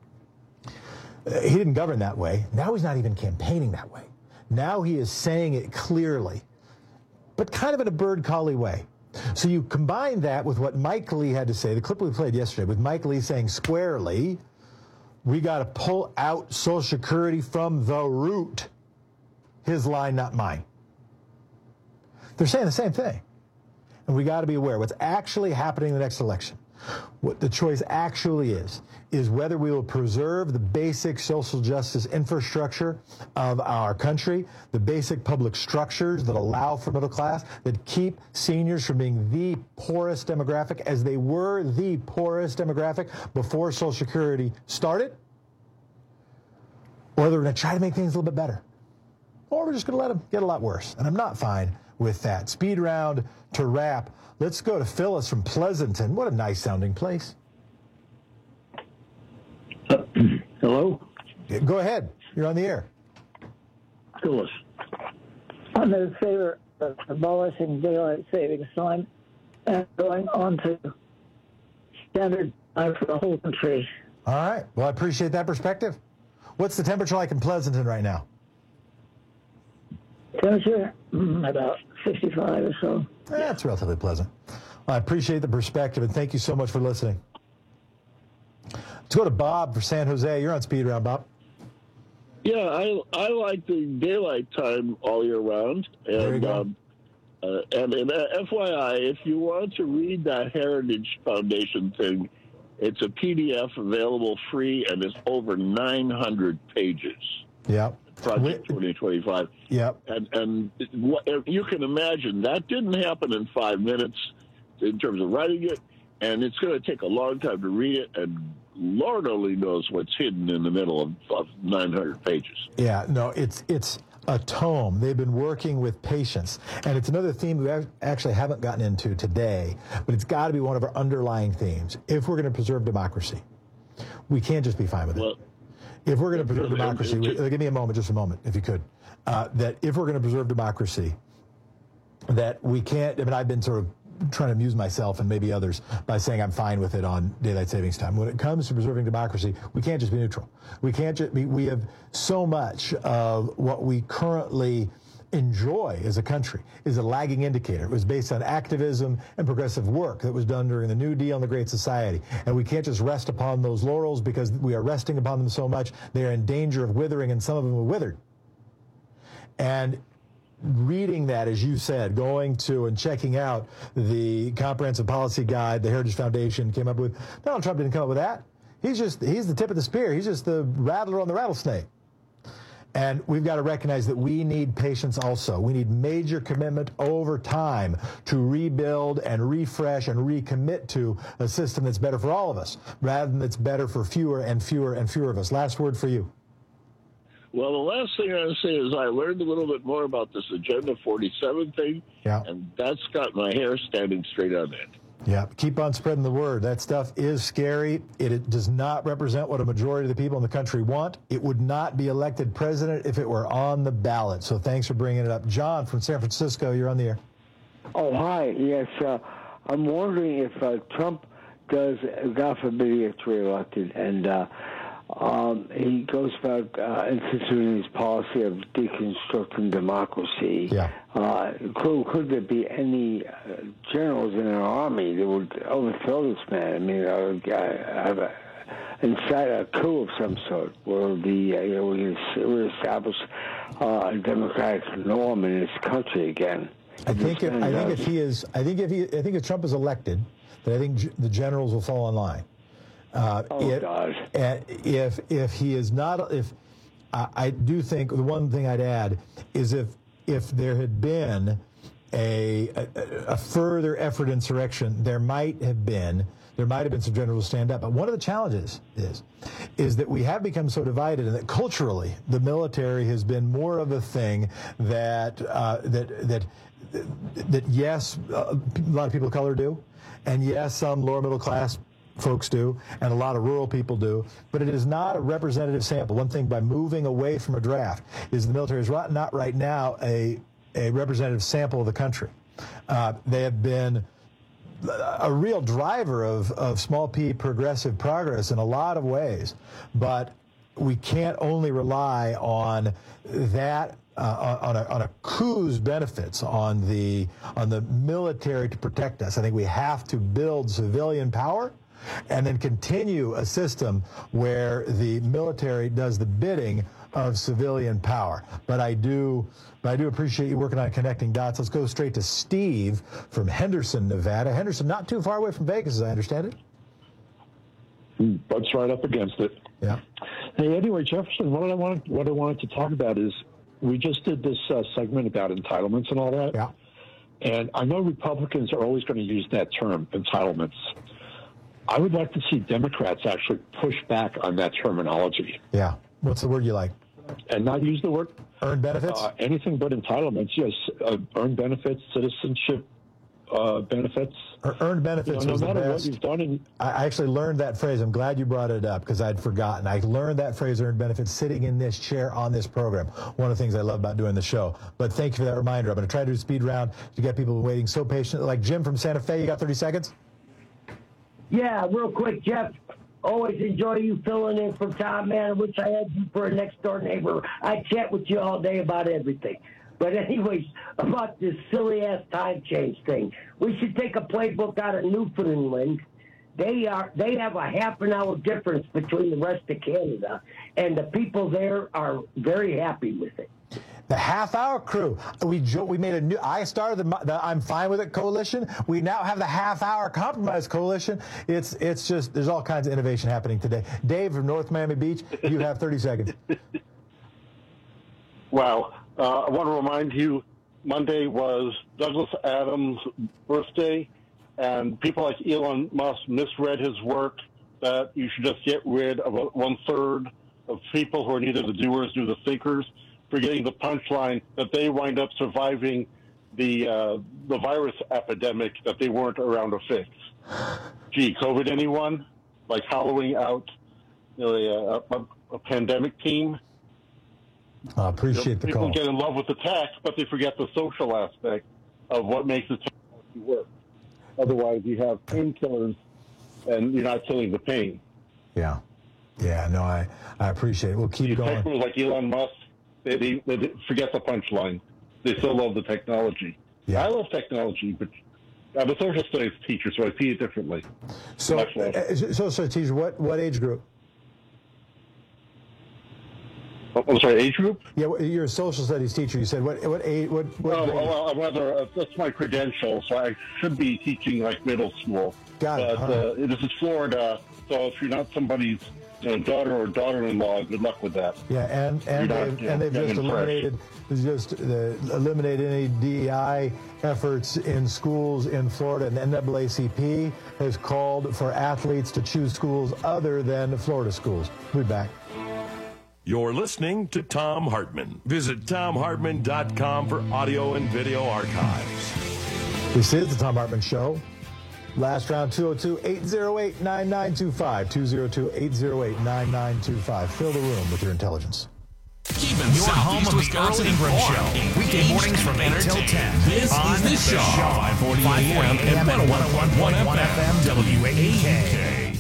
He didn't govern that way. Now he's not even campaigning that way. Now he is saying it clearly, but kind of in a bird collie way. So you combine that with what Mike Lee had to say, the clip we played yesterday, with Mike Lee saying squarely, we got to pull out Social Security from the root. His line, not mine. They're saying the same thing. And we got to be aware what's actually happening in the next election. What the choice actually is whether we will preserve the basic social justice infrastructure of our country, the basic public structures that allow for middle class, that keep seniors from being the poorest demographic, as they were the poorest demographic before Social Security started, or they're going to try to make things a little bit better, or we're just going to let them get a lot worse. And I'm not fine with that. Speed round to wrap. Let's go to Phyllis from Pleasanton. What a nice sounding place. Hello? Go ahead. You're on the air. Phyllis. I'm in favor of abolishing daylight savings time and going on to standard time for the whole country. All right. Well, I appreciate that perspective. What's the temperature like in Pleasanton right now? Temperature, about 65 or so. That's relatively pleasant. Well, I appreciate the perspective, and thank you so much for listening. Let's go to Bob for San Jose. You're on Speed Round, Bob. Yeah, I like the daylight time all year round. And, there you go. And FYI, if you want to read that Heritage Foundation thing, it's a PDF available free, and it's over 900 pages. Yep. Project 2025. Yep. And you can imagine that didn't happen in 5 minutes in terms of writing it, and it's going to take a long time to read it, and Lord only knows what's hidden in the middle of 900 pages. Yeah, no, it's a tome. They've been working with patience, and it's another theme we actually haven't gotten into today, but it's got to be one of our underlying themes. If we're going to preserve democracy, we can't just be fine with it. If we're going to preserve democracy, give me a moment, just a moment, if you could, that if we're going to preserve democracy, that we can't, I mean, I've been sort of trying to amuse myself and maybe others by saying I'm fine with it on daylight savings time. When it comes to preserving democracy, we can't just be neutral. We can't just be, we have so much of what we currently enjoy as a country is a lagging indicator. It was based on activism and progressive work that was done during the New Deal and the Great Society. And we can't just rest upon those laurels because we are resting upon them so much. They are in danger of withering, and some of them have withered. And reading that, as you said, going to and checking out the comprehensive policy guide the Heritage Foundation came up with, Donald Trump didn't come up with that. He's the tip of the spear. He's just the rattler on the rattlesnake. And we've got to recognize that we need patience also. We need major commitment over time to rebuild and refresh and recommit to a system that's better for all of us, rather than that's better for fewer and fewer and fewer of us. Last word for you. Well, the last thing I want to say is I learned a little bit more about this Agenda 47 thing, and that's got my hair standing straight on end. Yeah, keep on spreading the word. That stuff is scary. It does not represent what a majority of the people in the country want. It would not be elected president if it were on the ballot. So thanks for bringing it up. John from San Francisco, you're on the air. Oh, hi. Yes, I'm wondering if Trump does, God forbid he gets reelected, and he goes about instituting his policy of deconstructing democracy. Yeah. Could there be any generals in our army that would overthrow this man? I mean, incite a coup of some sort, where we establish a democratic norm in this country again. I think if Trump is elected, then I think the generals will fall in line. God! If he is not, I do think the one thing I'd add is if there had been a further effort insurrection, there might have been some generals stand up. But one of the challenges is that we have become so divided, and that culturally the military has been more of a thing that yes, a lot of people of color do, and yes, some lower middle class folks do, and a lot of rural people do, but it is not a representative sample. One thing, by moving away from a draft, is the military is not right now a representative sample of the country. They have been a real driver of small p progressive progress in a lot of ways, but we can't only rely on that on a coup's benefits on the military to protect us. I think we have to build civilian power and then continue a system where the military does the bidding of civilian power. But I do appreciate you working on connecting dots. Let's go straight to Steve from Henderson, Nevada. Henderson, not too far away from Vegas, as I understand it. Butts right up against it. Yeah. Hey, anyway, Jefferson, what I wanted to talk about is we just did this segment about entitlements and all that. Yeah. And I know Republicans are always going to use that term, entitlements. I would like to see Democrats actually push back on that terminology. Yeah. What's the word you like? And not use the word earned benefits? Anything but entitlements, yes. Earned benefits, citizenship benefits. Earned benefits was no matter the what best. you've done. I actually learned that phrase. I'm glad you brought it up because I'd forgotten. I learned that phrase, earned benefits, sitting in this chair on this program. One of the things I love about doing the show. But thank you for that reminder. I'm going to try to do a speed round to get people waiting so patiently. Like Jim from Santa Fe, you got 30 seconds? Yeah, real quick, Jeff. Always enjoy you filling in for Tom, man. I wish I had you for a next-door neighbor. I chat with you all day about everything. But anyways, about this silly-ass time change thing, we should take a playbook out of Newfoundland. They have a half an hour difference between the rest of Canada, and the people there are very happy with it. The half-hour crew. We made a new. I started the I'm Fine With It coalition. We now have the half-hour compromise coalition. It's just there's all kinds of innovation happening today. Dave from North Miami Beach, you have 30 seconds. Wow. I want to remind you, Monday was Douglas Adams' birthday, and people like Elon Musk misread his work that you should just get rid of 1/3 of people who are neither the doers nor the thinkers, forgetting the punchline that they wind up surviving the virus epidemic that they weren't around to fix. Gee, COVID anyone? Like hollowing out a pandemic team? I appreciate the call. People get in love with the tech, but they forget the social aspect of what makes the technology work. Otherwise, you have painkillers, and you're not killing the pain. Yeah. Yeah, no, I appreciate it. We'll keep going. People like Elon Musk, they forget the punchline. They still love the technology. Yeah. I love technology, but I'm a social studies teacher, so I see it differently. So teacher, what age group? I'm sorry, age group? Yeah, you're a social studies teacher. You said what age? What well, rather, that's my credential, so I should be teaching like middle school. Got it. But this is Florida, so if you're not somebody's daughter or daughter-in-law, good luck with that. Yeah, and they've just eliminated any DEI efforts in schools in Florida, and the NAACP has called for athletes to choose schools other than Florida schools. We'll be back. You're listening to Thom Hartmann. Visit ThomHartmann.com for audio and video archives. This is the Thom Hartmann Show. Last round, 202-808-9925. 202-808-9925. Fill the room with your intelligence. Keeping your home of the Earl Ingram Show. Weekday mornings from 8 till 10. This is The Shaw. 540 AM and 101.1 FM WAEK.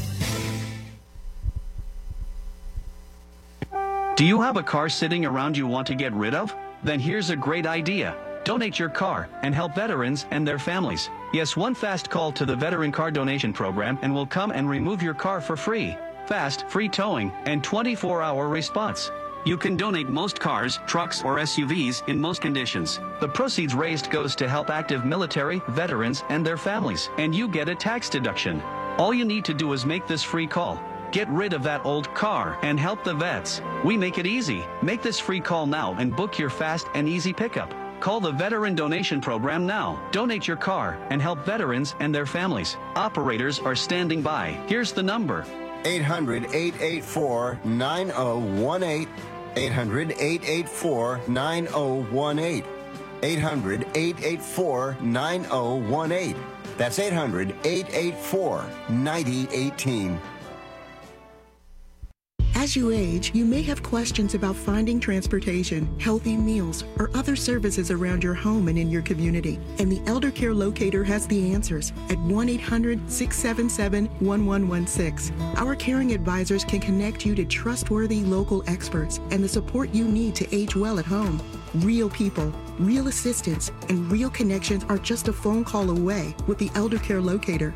Do you have a car sitting around you want to get rid of? Then here's a great idea. Donate your car and help veterans and their families. Yes, one fast call to the Veteran Car Donation Program and we'll come and remove your car for free. Fast, free towing, and 24-hour response. You can donate most cars, trucks, or SUVs in most conditions. The proceeds raised goes to help active military, veterans, and their families, and you get a tax deduction. All you need to do is make this free call. Get rid of that old car and help the vets. We make it easy. Make this free call now and book your fast and easy pickup. Call the Veteran Donation Program now. Donate your car and help veterans and their families. Operators are standing by. Here's the number. 800-884-9018. 800-884-9018. 800-884-9018. That's 800-884-9018. As you age, you may have questions about finding transportation, healthy meals, or other services around your home and in your community. And the Elder Care Locator has the answers at 1-800-677-1116. Our caring advisors can connect you to trustworthy local experts and the support you need to age well at home. Real people, real assistance, and real connections are just a phone call away with the Elder Care Locator.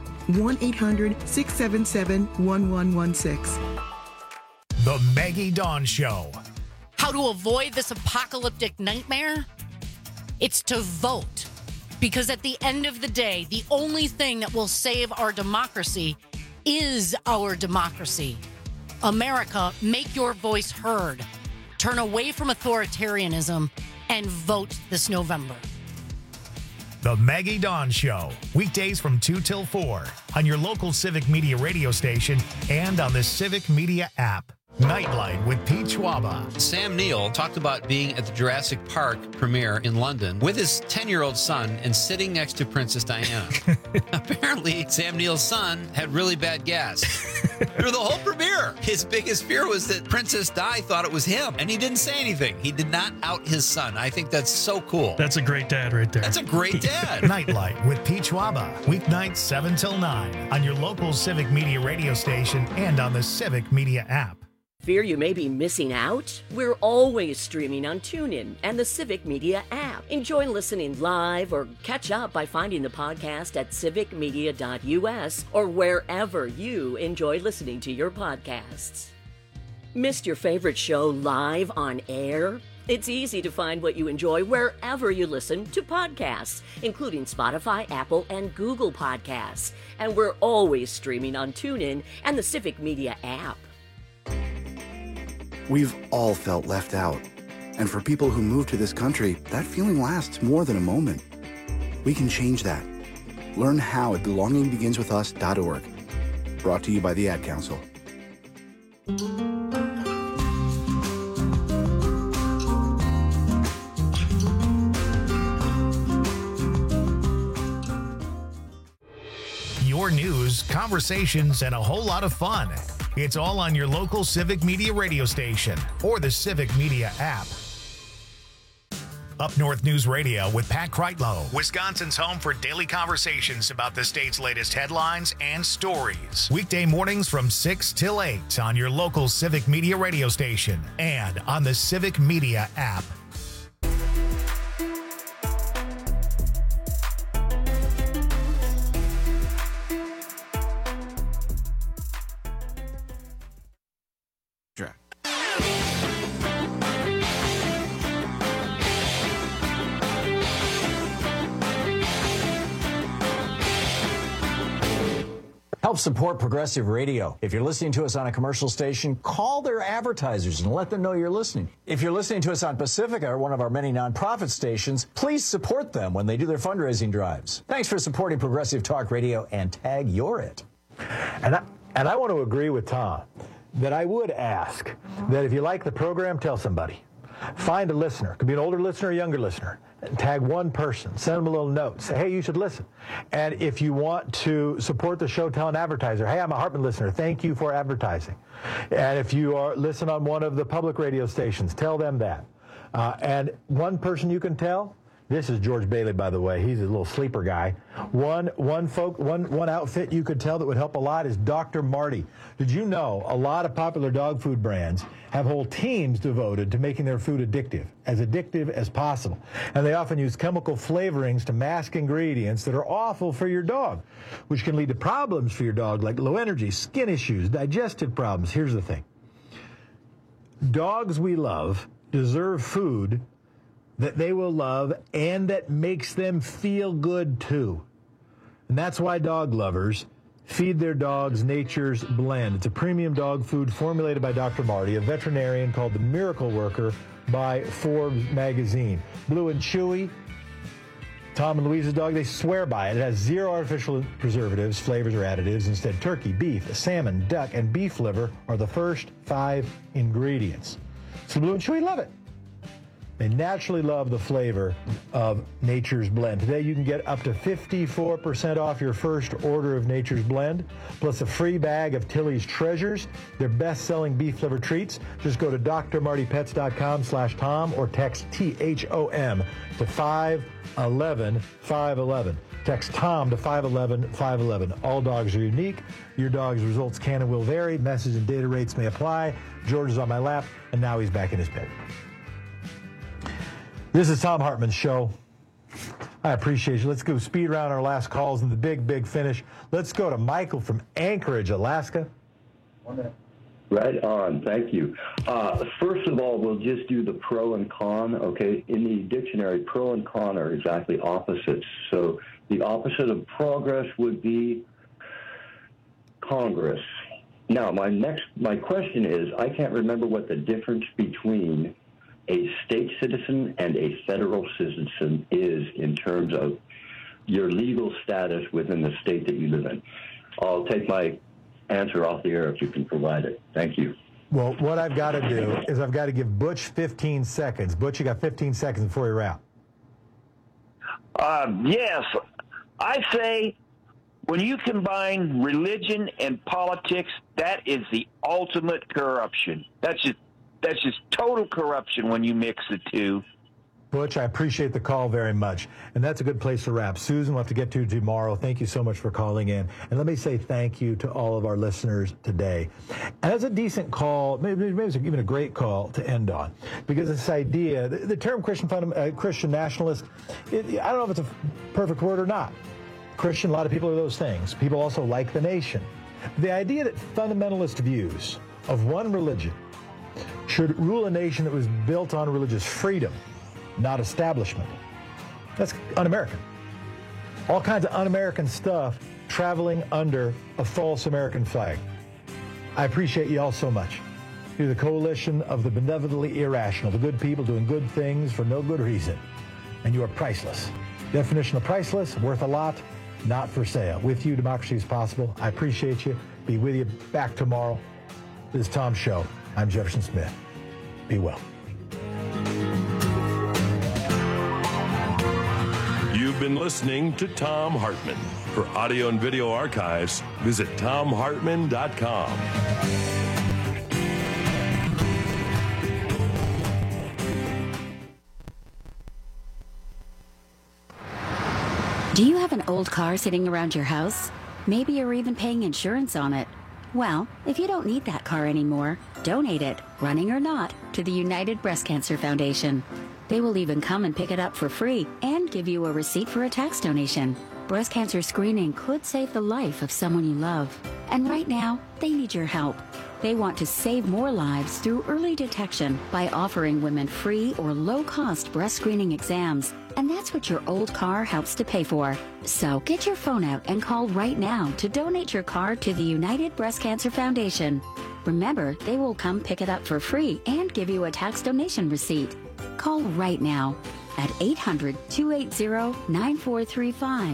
1-800-677-1116. The Maggie Dawn Show. How to avoid this apocalyptic nightmare? It's to vote. Because at the end of the day, the only thing that will save our democracy is our democracy. America, make your voice heard. Turn away from authoritarianism and vote this November. The Maggie Dawn Show. Weekdays from 2 till 4 on your local Civic Media radio station and on the Civic Media app. Nightlight with Pete Schwaba. Sam Neill talked about being at the Jurassic Park premiere in London with his 10-year-old son and sitting next to Princess Diana. Apparently, Sam Neill's son had really bad gas. Through the whole premiere, his biggest fear was that Princess Di thought it was him, and he didn't say anything. He did not out his son. I think that's so cool. That's a great dad right there. That's a great dad. Nightlight with Pete Schwaba. Weeknights 7 till 9 on your local Civic Media radio station and on the Civic Media app. Fear you may be missing out? We're always streaming on TuneIn and the Civic Media app. Enjoy listening live or catch up by finding the podcast at civicmedia.us or wherever you enjoy listening to your podcasts. Missed your favorite show live on air? It's easy to find what you enjoy wherever you listen to podcasts, including Spotify, Apple, and Google Podcasts. And we're always streaming on TuneIn and the Civic Media app. We've all felt left out. And for people who move to this country, that feeling lasts more than a moment. We can change that. Learn how at belongingbeginswithus.org. Brought to you by the Ad Council. Your news, conversations, and a whole lot of fun. It's all on your local Civic Media radio station or the Civic Media app. Up North News Radio with Pat Kreitlow, Wisconsin's home for daily conversations about the state's latest headlines and stories. Weekday mornings from 6 till 8 on your local Civic Media radio station and on the Civic Media app. Help support Progressive Radio. If you're listening to us on a commercial station, call their advertisers and let them know you're listening. If you're listening to us on Pacifica or one of our many nonprofit stations, please support them when they do their fundraising drives. Thanks for supporting Progressive Talk Radio and tag You're It. And I want to agree with Tom that I would ask that if you like the program, tell somebody. Find a listener. It could be an older listener or a younger listener. Tag one person. Send them a little note. Say, hey, you should listen. And if you want to support the show, tell an advertiser, hey, I'm a Hartman listener. Thank you for advertising. And if you listen on one of the public radio stations, tell them that. And one person you can tell, this is George Bailey, by the way. He's a little sleeper guy. One outfit you could tell that would help a lot is Dr. Marty. Did you know a lot of popular dog food brands have whole teams devoted to making their food addictive as possible? And they often use chemical flavorings to mask ingredients that are awful for your dog, which can lead to problems for your dog like low energy, skin issues, digestive problems. Here's the thing. Dogs we love deserve food that they will love and that makes them feel good too. And that's why dog lovers feed their dogs Nature's Blend. It's a premium dog food formulated by Dr. Marty, a veterinarian called the Miracle Worker by Forbes magazine. Blue and Chewy, Tom and Louise's dog, they swear by it. It has 0 artificial preservatives, flavors, or additives. Instead, turkey, beef, salmon, duck, and beef liver are the first 5 ingredients. So Blue and Chewy love it. They naturally love the flavor of Nature's Blend. Today you can get up to 54% off your first order of Nature's Blend, plus a free bag of Tilly's Treasures, their best-selling beef liver treats. Just go to drmartypets.com/Tom or text THOM to 511-511. Text Tom to 511-511. All dogs are unique. Your dog's results can and will vary. Message and data rates may apply. George is on my lap, and now he's back in his bed. This is Tom Hartman's show. I appreciate you. Let's go speed around our last calls and the big finish. Let's go to Michael from Anchorage, Alaska. 1 minute. Right on. Thank you. First of all, we'll just do the pro and con. Okay. In the dictionary, pro and con are exactly opposites. So the opposite of progress would be Congress. Now, my question is, I can't remember what the difference between a state citizen and a federal citizen is in terms of your legal status within the state that you live in. I'll take my answer off the air if you can provide it. Thank you. Well, what I've got to do is I've got to give Butch 15 seconds. Butch, you got 15 seconds before you're out. Yes. I say when you combine religion and politics, that is the ultimate corruption. That's just total corruption when you mix the two. Butch, I appreciate the call very much. And that's a good place to wrap. Susan, we'll have to get to tomorrow. Thank you so much for calling in. And let me say thank you to all of our listeners today. And that's a decent call, maybe it's even a great call to end on. Because this idea, the term Christian nationalist, I don't know if it's a perfect word or not. Christian, a lot of people are those things. People also like the nation. The idea that fundamentalist views of one religion should rule a nation that was built on religious freedom, not establishment. That's un-American. All kinds of un-American stuff traveling under a false American flag. I appreciate you all so much. You're the coalition of the benevolently irrational, the good people doing good things for no good reason. And you are priceless. Definition of priceless, worth a lot, not for sale. With you, democracy is possible. I appreciate you. Be with you back tomorrow. This is Tom's show. I'm Jefferson Smith. Be well. You've been listening to Tom Hartman. For audio and video archives, visit TomHartman.com. Do you have an old car sitting around your house? Maybe you're even paying insurance on it. Well, if you don't need that car anymore, donate it, running or not, to the United Breast Cancer Foundation. They will even come and pick it up for free and give you a receipt for a tax donation. Breast cancer screening could save the life of someone you love. And right now, they need your help. They want to save more lives through early detection by offering women free or low-cost breast screening exams. And that's what your old car helps to pay for. So get your phone out and call right now to donate your car to the United Breast Cancer Foundation. Remember, they will come pick it up for free and give you a tax donation receipt. Call right now at 800-280-9435.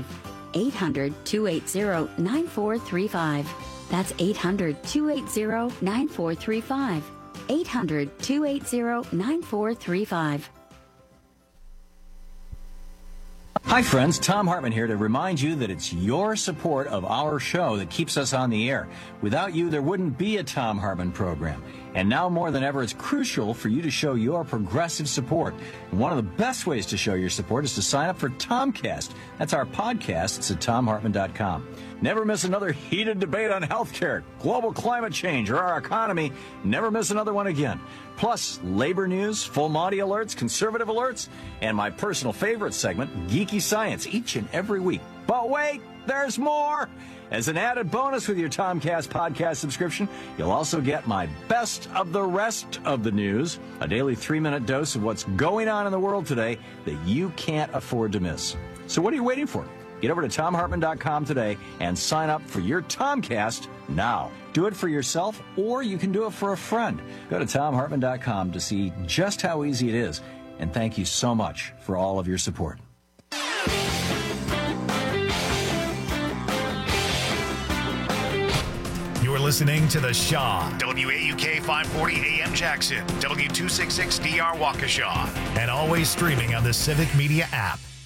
800-280-9435. That's 800-280-9435. 800-280-9435. Hi, friends. Tom Hartman here to remind you that it's your support of our show that keeps us on the air. Without you, there wouldn't be a Tom Hartman program. And now more than ever, it's crucial for you to show your progressive support. And one of the best ways to show your support is to sign up for Tomcast. That's our podcast. It's at TomHartman.com. Never miss another heated debate on healthcare, global climate change, or our economy. Never miss another one again. Plus, labor news, full Monty alerts, conservative alerts, and my personal favorite segment, Geeky Science, each and every week. But wait, there's more! As an added bonus with your Tomcast podcast subscription, you'll also get my best of the rest of the news, a daily 3-minute dose of what's going on in the world today that you can't afford to miss. So what are you waiting for? Get over to TomHartman.com today and sign up for your Tomcast now. Do it for yourself, or you can do it for a friend. Go to TomHartman.com to see just how easy it is. And thank you so much for all of your support. You're listening to The Shaw, WAUK 540 AM Jackson, W266DR Waukesha, and always streaming on the Civic Media app.